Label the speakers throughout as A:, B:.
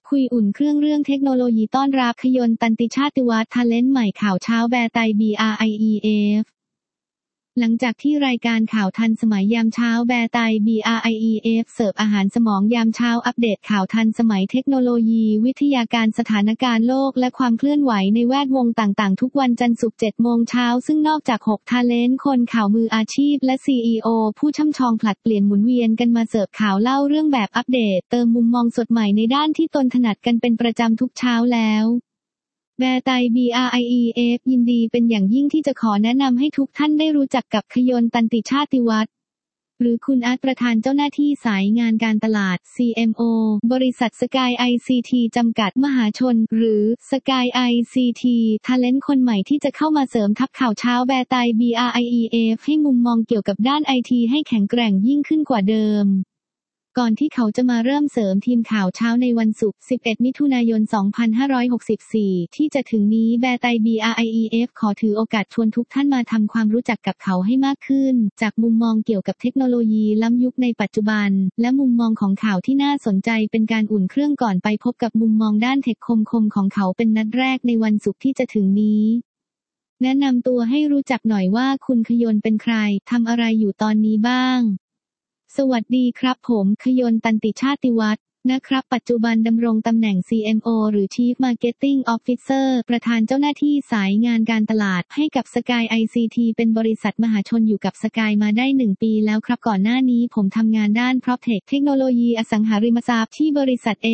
A: คุยอุ่นเครื่องเรื่องเทคโนโลยีต้อนรับขยนต์ตันติชาติวัฒน์ทาเลนต์ใหม่ข่าวเช้าแบร์ไต BRIEF หลังจากที่รายการข่าวทันสมัยยามเช้าแบร์ไต BRIEF เสิร์ฟอาหารสมองยามเช้าอัปเดตข่าวทันสมัยเทคโนโลยีวิทยาการสถานการณ์โลกและความเคลื่อนไหวในแวดวงต่างๆทุกวันจันทร์ศุกร์ 7 โมงเช้าซึ่งนอกจาก6ทาเลนต์คนข่าวมืออาชีพและ CEO ผู้ช่ำชองผลัดเปลี่ยนหมุนเวียนกันมาเสิร์ฟข่าวเล่าเรื่องแบบอัปเดตเติมมุมมองสดใหม่ในด้านที่ตนถนัดกันเป็นประจำทุกเช้าแล้วแบร์ไต BRIEF ยินดีเป็นอย่างยิ่งที่จะขอแนะนำให้ทุกท่านได้รู้จักกับขยนต์ตันติชาติวัฒน์หรือคุณอาร์ตประธานเจ้าหน้าที่สายงานการตลาด CMO บริษัทสกาย ICT จำกัดมหาชนหรือสกาย ICT ทาเลนต์คนใหม่ที่จะเข้ามาเสริมทัพข่าวเช้าแบร์ไต BRIEF ให้มุมมองเกี่ยวกับด้าน IT ให้แข็งแกร่งยิ่งขึ้นกว่าเดิมก่อนที่เขาจะมาเริ่มเสริมทีมข่าวเช้าในวันศุกร์ 11 มิถุนายน 2564 ที่จะถึงนี้แบร์ไต BRIEF ขอถือโอกาสชวนทุกท่านมาทำความรู้จักกับเขาให้มากขึ้นจากมุมมองเกี่ยวกับเทคโนโลยีล้ำยุคในปัจจุบันและมุมมองของข่าวที่น่าสนใจเป็นการอุ่นเครื่องก่อนไปพบกับมุมมองด้านเทคคมของเขาเป็นนัดแรกในวันศุกร์ที่จะถึงนี้แนะนำตัวให้รู้จักหน่อยว่าคุณขยนต์เป็นใครทำอะไรอยู่ตอนนี้บ้างสวัสดีครับผมขยนต์ตันติชาติวัฒน์นะครับปัจจุบันดำรงตำแหน่ง CMO หรือ Chief Marketing Officer ประธานเจ้าหน้าที่สายงานการตลาดให้กับ Sky ICT เป็นบริษัทมหาชนอยู่กับ Sky มาได้1 ปีแล้วครับก่อนหน้านี้ผมทำงานด้าน PropTech เทคโนโลยีอสังหาริมทรัพย์ที่บริษัท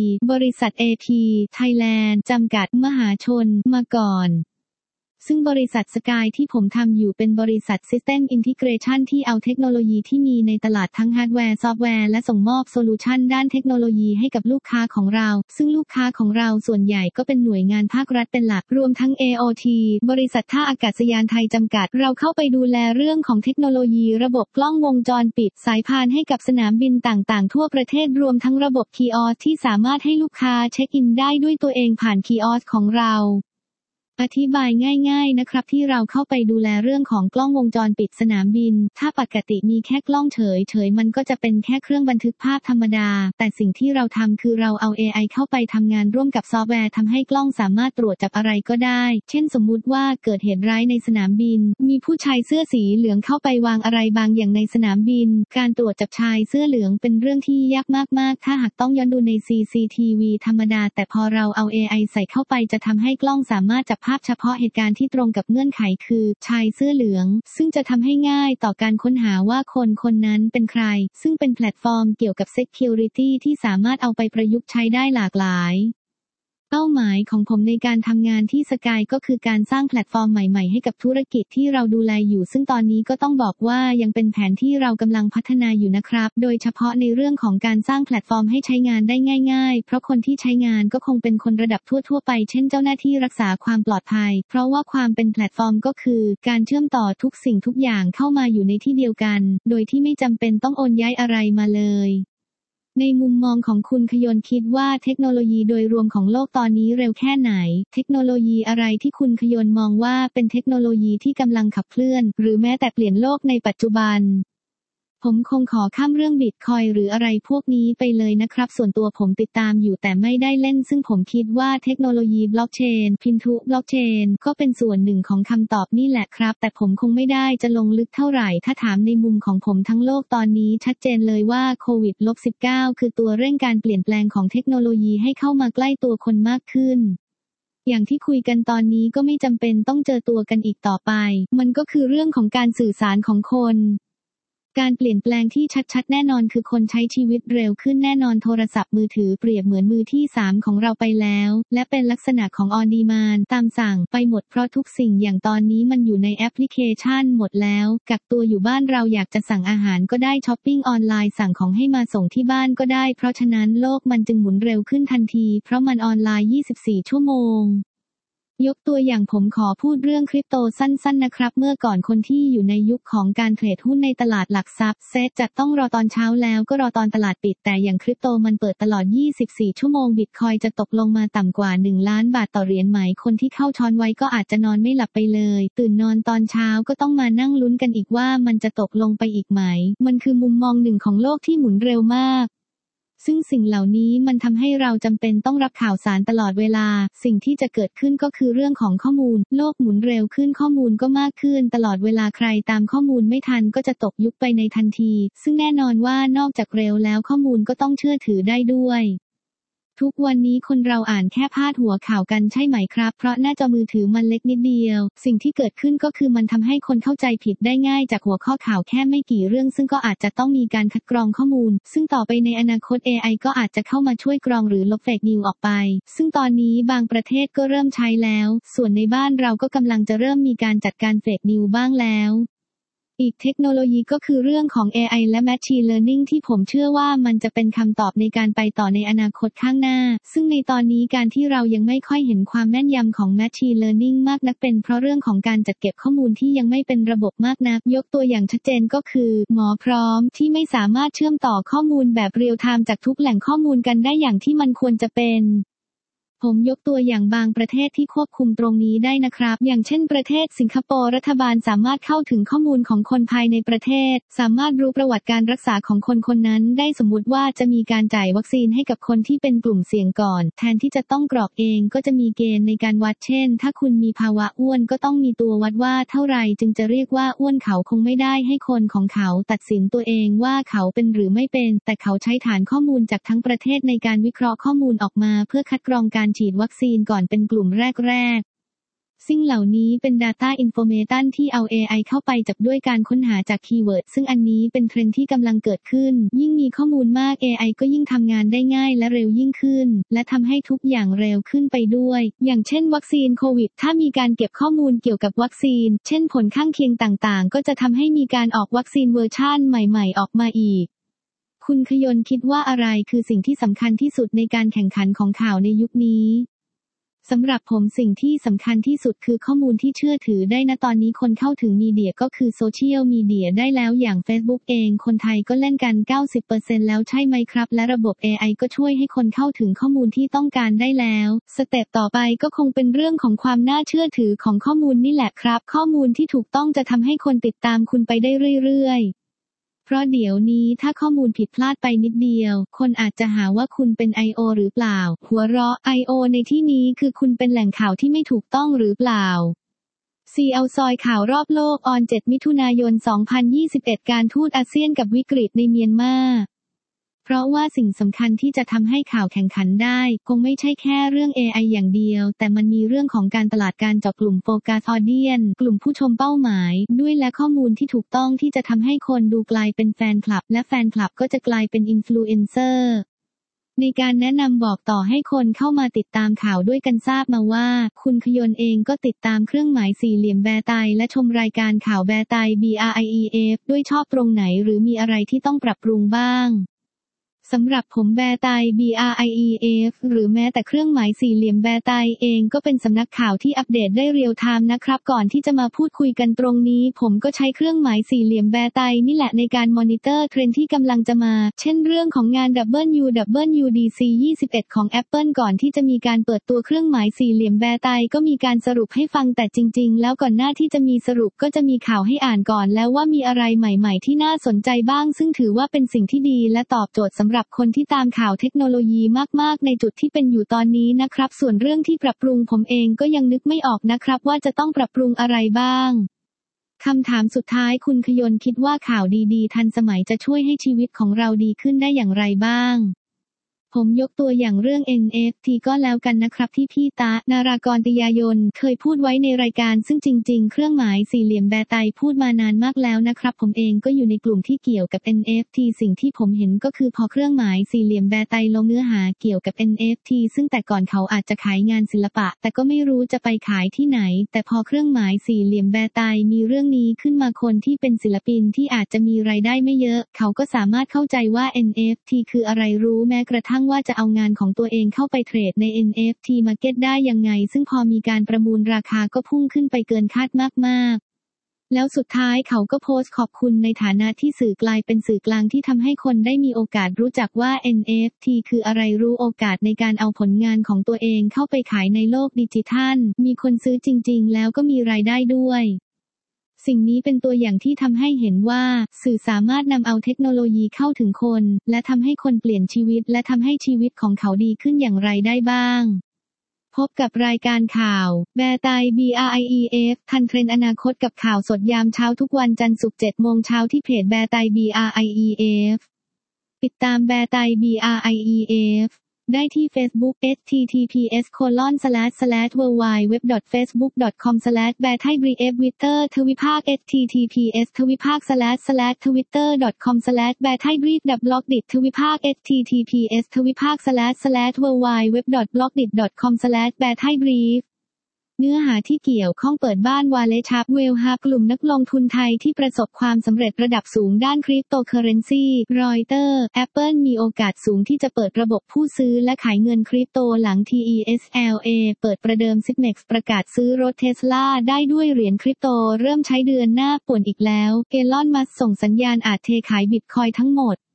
A: AP Thailand จำกัดมหาชนมาก่อนซึ่งบริษัทสกายที่ผมทำอยู่เป็นบริษัท System Integration ที่เอาเทคโนโลยีที่มีในตลาดทั้งฮาร์ดแวร์ซอฟต์แวร์และส่งมอบโซลูชันด้านเทคโนโลยีให้กับลูกค้าของเราซึ่งลูกค้าของเราส่วนใหญ่ก็เป็นหน่วยงานภาครัฐเป็นหลักรวมทั้ง AOT บริษัทท่าอากาศยานไทยจำกัดเราเข้าไปดูแลเรื่องของเทคโนโลยีระบบกล้องวงจรปิดสายพานให้กับสนามบินต่างๆทั่วประเทศรวมทั้งระบบคีออสที่สามารถให้ลูกค้าเช็คอินได้ด้วยตัวเองผ่านคีออสของเราอธิบายง่ายๆนะครับที่เราเข้าไปดูแลเรื่องของกล้องวงจรปิดสนามบินถ้าปกติมีแค่กล้องเฉยมันก็จะเป็นแค่เครื่องบันทึกภาพธรรมดาแต่สิ่งที่เราทำคือเราเอา AI เข้าไปทำงานร่วมกับซอฟต์แวร์ทำให้กล้องสามารถตรวจจับอะไรก็ได้เช่นสมมุติว่าเกิดเหตุร้ายในสนามบินมีผู้ชายเสื้อสีเหลืองเข้าไปวางอะไรบางอย่างในสนามบินการตรวจจับชายเสื้อเหลืองเป็นเรื่องที่ยากมากๆถ้าหากต้องย้อนดูใน CCTV ธรรมดาแต่พอเราเอา AI ใส่เข้าไปจะทำให้กล้องสามารถจับภาพเฉพาะเหตุการณ์ที่ตรงกับเงื่อนไขคือชายเสื้อเหลืองซึ่งจะทำให้ง่ายต่อการค้นหาว่าคนนั้นเป็นใครซึ่งเป็นแพลตฟอร์มเกี่ยวกับ Security ที่สามารถเอาไปประยุกต์ใช้ได้หลากหลายเป้าหมายของผมในการทำงานที่สกายก็คือการสร้างแพลตฟอร์มใหม่ๆให้กับธุรกิจที่เราดูแลอยู่ซึ่งตอนนี้ก็ต้องบอกว่ายังเป็นแผนที่เรากำลังพัฒนาอยู่นะครับโดยเฉพาะในเรื่องของการสร้างแพลตฟอร์มให้ใช้งานได้ง่ายๆเพราะคนที่ใช้งานก็คงเป็นคนระดับทั่วไปเช่นเจ้าหน้าที่รักษาความปลอดภัยเพราะว่าความเป็นแพลตฟอร์มก็คือการเชื่อมต่อทุกสิ่งทุกอย่างเข้ามาอยู่ในที่เดียวกันโดยที่ไม่จำเป็นต้องโอนย้ายอะไรมาเลยในมุมมองของคุณขยนต์คิดว่าเทคโนโลยีโดยรวมของโลกตอนนี้เร็วแค่ไหนเทคโนโลยีอะไรที่คุณขยนต์มองว่าเป็นเทคโนโลยีที่กำลังขับเคลื่อนหรือแม้แต่เปลี่ยนโลกในปัจจุบันผมคงขอข้ามเรื่องบิตคอยน์หรืออะไรพวกนี้ไปเลยนะครับส่วนตัวผมติดตามอยู่แต่ไม่ได้เล่นซึ่งผมคิดว่าเทคโนโลยีบล็อกเชนพินทุบล็อกเชนก็เป็นส่วนหนึ่งของคำตอบนี่แหละครับแต่ผมคงไม่ได้จะลงลึกเท่าไหร่ถ้าถามในมุมของผมทั้งโลกตอนนี้ชัดเจนเลยว่าโควิด-19 คือตัวเร่งการเปลี่ยนแปลงของเทคโนโลยีให้เข้ามาใกล้ตัวคนมากขึ้นอย่างที่คุยกันตอนนี้ก็ไม่จำเป็นต้องเจอตัวกันอีกต่อไปมันก็คือเรื่องของการสื่อสารของคนการเปลี่ยนแปลงที่ชัดๆแน่นอนคือคนใช้ชีวิตเร็วขึ้นแน่นอนโทรศัพท์มือถือเปรียบเหมือนมือที่3ของเราไปแล้วและเป็นลักษณะของ on demand ตามสั่งไปหมดเพราะทุกสิ่งอย่างตอนนี้มันอยู่ในแอปพลิเคชันหมดแล้วกักตัวอยู่บ้านเราอยากจะสั่งอาหารก็ได้ช้อปปิ้งออนไลน์สั่งของให้มาส่งที่บ้านก็ได้เพราะฉะนั้นโลกมันจึงหมุนเร็วขึ้นทันทีเพราะมันออนไลน์24 ชั่วโมงยกตัวอย่างผมขอพูดเรื่องคริปโตสั้นๆนะครับเมื่อก่อนคนที่อยู่ในยุคของการเทรดหุ้นในตลาดหลักทรัพย์เซตจะต้องรอตอนเช้าแล้วก็รอตอนตลาดปิดแต่อย่างคริปโตมันเปิดตลอด24 ชั่วโมงบิตคอยจะตกลงมาต่ำกว่า1 ล้านบาทต่อเหรียญไหมคนที่เข้าช้อนไว้ก็อาจจะนอนไม่หลับไปเลยตื่นนอนตอนเช้าก็ต้องมานั่งลุ้นกันอีกว่ามันจะตกลงไปอีกไหมมันคือมุมมองหนึ่งของโลกที่หมุนเร็วมากซึ่งสิ่งเหล่านี้มันทำให้เราจำเป็นต้องรับข่าวสารตลอดเวลาสิ่งที่จะเกิดขึ้นก็คือเรื่องของข้อมูลโลกหมุนเร็วขึ้นข้อมูลก็มากขึ้นตลอดเวลาใครตามข้อมูลไม่ทันก็จะตกยุคไปในทันทีซึ่งแน่นอนว่านอกจากเร็วแล้วข้อมูลก็ต้องเชื่อถือได้ด้วยทุกวันนี้คนเราอ่านแค่พาดหัวข่าวกันใช่ไหมครับเพราะหน้าจอมือถือมันเล็กนิดเดียวสิ่งที่เกิดขึ้นก็คือมันทำให้คนเข้าใจผิดได้ง่ายจากหัวข้อข่าวแค่ไม่กี่เรื่องซึ่งก็อาจจะต้องมีการคัดกรองข้อมูลซึ่งต่อไปในอนาคต AI ก็อาจจะเข้ามาช่วยกรองหรือลบเฟกนิวออกไปซึ่งตอนนี้บางประเทศก็เริ่มใช้แล้วส่วนในบ้านเราก็กำลังจะเริ่มมีการจัดการเฟกนิวบ้างแล้วอีกเทคโนโลยีก็คือเรื่องของ AI และ Machine Learning ที่ผมเชื่อว่ามันจะเป็นคำตอบในการไปต่อในอนาคตข้างหน้าซึ่งในตอนนี้การที่เรายังไม่ค่อยเห็นความแม่นยำของ Machine Learning มากนักเป็นเพราะเรื่องของการจัดเก็บข้อมูลที่ยังไม่เป็นระบบมากนักยกตัวอย่างชัดเจนก็คือหมอพร้อมที่ไม่สามารถเชื่อมต่อข้อมูลแบบเรียลไทม์จากทุกแหล่งข้อมูลกันได้อย่างที่มันควรจะเป็นผมยกตัวอย่างบางประเทศที่ควบคุมตรงนี้ได้นะครับอย่างเช่นประเทศสิงคโปร์รัฐบาลสามารถเข้าถึงข้อมูลของคนภายในประเทศสามารถรู้ประวัติการรักษาของคนคนนั้นได้สมมุติว่าจะมีการจ่ายวัคซีนให้กับคนที่เป็นกลุ่มเสี่ยงก่อนแทนที่จะต้องกรอกเองก็จะมีเกณฑ์ในการวัดเช่นถ้าคุณมีภาวะอ้วนก็ต้องมีตัววัดว่าเท่าไหร่จึงจะเรียกว่าอ้วนเขาคงไม่ได้ให้คนของเขาตัดสินตัวเองว่าเขาเป็นหรือไม่เป็นแต่เขาใช้ฐานข้อมูลจากทั้งประเทศในการวิเคราะห์ข้อมูลออกมาเพื่อคัดกรองการฉีดวัคซีนก่อนเป็นกลุ่มแรกๆสิ่งเหล่านี้เป็น Data Information ที่เอา AI เข้าไปจับด้วยการค้นหาจากคีย์เวิร์ดซึ่งอันนี้เป็นเทรนด์ที่กำลังเกิดขึ้นยิ่งมีข้อมูลมาก AI ก็ยิ่งทำงานได้ง่ายและเร็วยิ่งขึ้นและทำให้ทุกอย่างเร็วขึ้นไปด้วยอย่างเช่นวัคซีนโควิดถ้ามีการเก็บข้อมูลเกี่ยวกับวัคซีนเช่นผลข้างเคียงต่างๆก็จะทำให้มีการออกวัคซีนเวอร์ชั่นใหม่ๆออกมาอีกคุณขยนคิดว่าอะไรคือสิ่งที่สำคัญที่สุดในการแข่งขันของข่าวในยุคนี้สำหรับผมสิ่งที่สำคัญที่สุดคือข้อมูลที่เชื่อถือได้ณตอนนี้คนเข้าถึงมีเดียก็คือโซเชียลมีเดียได้แล้วอย่าง Facebook เองคนไทยก็เล่นกัน 90% แล้วใช่ไหมครับและระบบ AI ก็ช่วยให้คนเข้าถึงข้อมูลที่ต้องการได้แล้วสเต็ปต่อไปก็คงเป็นเรื่องของความน่าเชื่อถือของข้อมูลนี่แหละครับข้อมูลที่ถูกต้องจะทำให้คนติดตามคุณไปได้เรื่อยๆเพราะเดี๋ยวนี้ถ้าข้อมูลผิดพลาดไปนิดเดียวคนอาจจะหาว่าคุณเป็น I.O. หรือเปล่าหัวเราะ I.O. ในที่นี้คือคุณเป็นแหล่งข่าวที่ไม่ถูกต้องหรือเปล่าเอาซอยข่าวรอบโลกออน 7 มิถุนายน 2021 การทูตอาเซียนกับวิกฤตในเมียนมาเพราะว่าสิ่งสำคัญที่จะทำให้ข่าวแข่งขันได้คงไม่ใช่แค่เรื่อง AI อย่างเดียวแต่มันมีเรื่องของการตลาดการเจาะกลุ่มโฟกัสออเดียนกลุ่มผู้ชมเป้าหมายด้วยและข้อมูลที่ถูกต้องที่จะทำให้คนดูกลายเป็นแฟนคลับและแฟนคลับก็จะกลายเป็นอินฟลูเอนเซอร์ในการแนะนำบอกต่อให้คนเข้ามาติดตามข่าวด้วยกันทราบมาว่าคุณขยนเองก็ติดตามเครื่องหมายสี่เหลี่ยมแบร์ไตและชมรายการข่าวแบร์ไต BRIEF ด้วยชอบตรงไหนหรือมีอะไรที่ต้องปรับปรุงบ้างสำหรับผมแบร์ไต BRIEF หรือแม้แต่เครื่องหมายสี่เหลี่ยมแบร์ไตเองก็เป็นสำนักข่าวที่อัปเดตได้เรียลไทม์นะครับก่อนที่จะมาพูดคุยกันตรงนี้ผมก็ใช้เครื่องหมายสี่เหลี่ยมแบร์ไตนี่แหละในการมอนิเตอร์เทรนด์ที่กำลังจะมาเช่นเรื่องของงาน WWDC 21 ของ Apple ก่อนที่จะมีการเปิดตัวเครื่องหมายสี่เหลี่ยมแบร์ไตก็มีการสรุปให้ฟังแต่จริงๆแล้วก่อนหน้าที่จะมีสรุปก็จะมีข่าวให้อ่านก่อนแล้วว่ามีอะไรใหม่ๆที่น่าสนใจบ้างซึ่งถือว่าเป็นสิ่งที่ดีและตอบโจทย์สำหรับคนที่ตามข่าวเทคโนโลยีมากๆในจุดที่เป็นอยู่ตอนนี้นะครับส่วนเรื่องที่ปรับปรุงผมเองก็ยังนึกไม่ออกนะครับว่าจะต้องปรับปรุงอะไรบ้างคำถามสุดท้ายคุณขยนคิดว่าข่าวดีๆทันสมัยจะช่วยให้ชีวิตของเราดีขึ้นได้อย่างไรบ้างผมยกตัวอย่างเรื่อง NFT ก็แล้วกันนะครับที่พี่ตะนารากรติยายนเคยพูดไว้ในรายการซึ่งจริงๆเครื่องหมายสี่เหลี่ยมแบร์ไตพูดมานานมากแล้วนะครับผมเองก็อยู่ในกลุ่มที่เกี่ยวกับ NFT สิ่งที่ผมเห็นก็คือพอเครื่องหมายสี่เหลี่ยมแบร์ไตลงเนื้อหาเกี่ยวกับ NFT ซึ่งแต่ก่อนเขาอาจจะขายงานศิลปะแต่ก็ไม่รู้จะไปขายที่ไหนแต่พอเครื่องหมายสี่เหลี่ยมแบร์ไตมีเรื่องนี้ขึ้นมาคนที่เป็นศิลปินที่อาจจะมีรายได้ไม่เยอะเขาก็สามารถเข้าใจว่า NFT คืออะไรรู้แม้กระทั่งว่าจะเอางานของตัวเองเข้าไปเทรดใน NFT Market ได้ยังไงซึ่งพอมีการประมูลราคาก็พุ่งขึ้นไปเกินคาดมากๆแล้วสุดท้ายเขาก็โพสต์ขอบคุณในฐานะที่สื่อกลายเป็นสื่อกลางที่ทำให้คนได้มีโอกาสรู้จักว่า NFT คืออะไรรู้โอกาสในการเอาผลงานของตัวเองเข้าไปขายในโลกดิจิทัลมีคนซื้อจริงๆแล้วก็มีรายได้ด้วยสิ่งนี้เป็นตัวอย่างที่ทำให้เห็นว่าสื่อสามารถนำเอาเทคโนโลยีเข้าถึงคนและทำให้คนเปลี่ยนชีวิตและทำให้ชีวิตของเขาดีขึ้นอย่างไรได้บ้างพบกับรายการข่าวแบร์ไต BRIEF ทันเทรนด์อนาคตกับข่าวสดยามเช้าทุกวันจันทร์ศุกร์ 7 โมงเช้าที่เพจแบร์ไต BRIEF ติดตามแบร์ไต BRIEF ได้ที่ Facebook https://www.facebook.com/bearthaibrief Twitter ทวิภาค https://twitter.com/bearthaibrief บล็อกดิททวิภาค https://www.blockdit.com/bearthaibrief เนื้อหาที่เกี่ยวข้องเปิดบ้านวาเลชับเวลฮากลุ่มนักลงทุนไทยที่ประสบความสำเร็จระดับสูงด้านคริปโตเคอเรนซีรอยเตอร์แอปเปิลมีโอกาสสูงที่จะเปิดระบบผู้ซื้อและขายเงินคริปโตหลัง TESLA เปิดประเดิม Sigmex ประกาศซื้อรถเทสลาได้ด้วยเหรียญคริปโตเริ่มใช้เดือนหน้าป่วนอีกแล้วเอลอน มัสก์ส่งสัญญาณอาจเทขายบิตคอยน์ทั้งหมด